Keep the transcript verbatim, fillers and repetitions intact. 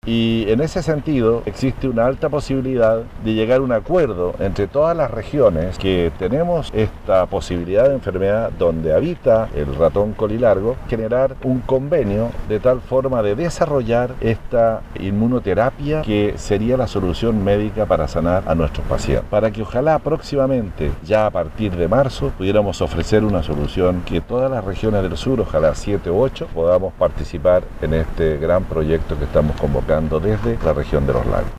Y en ese sentido existe una alta posibilidad de llegar a un acuerdo entre todas las regiones que tenemos esta posibilidad de enfermedad donde habita el ratón colilargo, generar un convenio de tal forma de desarrollar esta inmunoterapia que sería la solución médica para sanar a nuestros pacientes, para que ojalá próximamente, ya a partir de marzo, pudiéramos ofrecer una solución que todas las regiones del sur, ojalá siete u ocho, podamos participar en este gran proyecto que estamos convocando desde la región de los lagos.